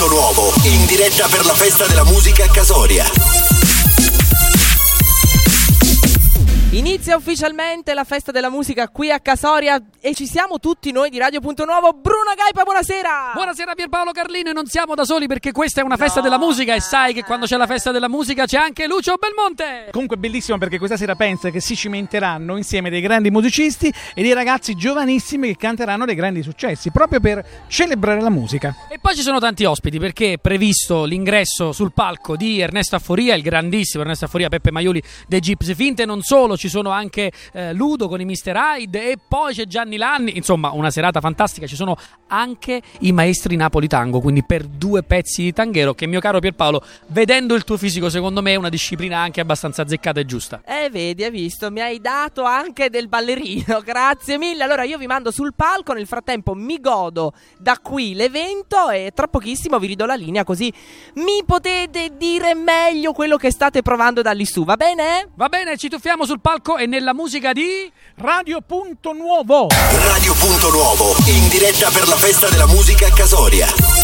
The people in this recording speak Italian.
Punto Nuovo, in diretta per la festa della musica a Casoria. Inizia ufficialmente la festa della musica qui a Casoria e ci siamo tutti noi di Radio Punto Nuovo. Bruno Gaipa, buonasera! Buonasera Pierpaolo Carlino, e non siamo da soli perché questa è una festa della musica e sai che quando c'è la festa della musica c'è anche Lucio Belmonte! Comunque è bellissimo perché questa sera pensa che si cimenteranno insieme dei grandi musicisti e dei ragazzi giovanissimi che canteranno dei grandi successi proprio per celebrare la musica. E poi ci sono tanti ospiti perché è previsto l'ingresso sul palco di Ernesto Afforia, il grandissimo Ernesto Afforia, Peppe Maioli dei Gypsy Finte, non solo, ci sono anche Ludo con i Mr. Hyde e poi c'è Gianni Lanni, insomma una serata fantastica, ci sono anche i maestri Napoli Tango, quindi per 2 pezzi di tanghero che, mio caro Pierpaolo, vedendo il tuo fisico secondo me è una disciplina anche abbastanza azzeccata e giusta. Vedi, hai visto, mi hai dato anche del ballerino, grazie mille. Allora io vi mando sul palco, nel frattempo mi godo da qui l'evento e tra pochissimo vi ridò la linea così mi potete dire meglio quello che state provando da lì su, va bene? Va bene, ci tuffiamo sul palco e nella musica di Radio Punto Nuovo. Radio Punto Nuovo, in diretta per la festa della musica a Casoria.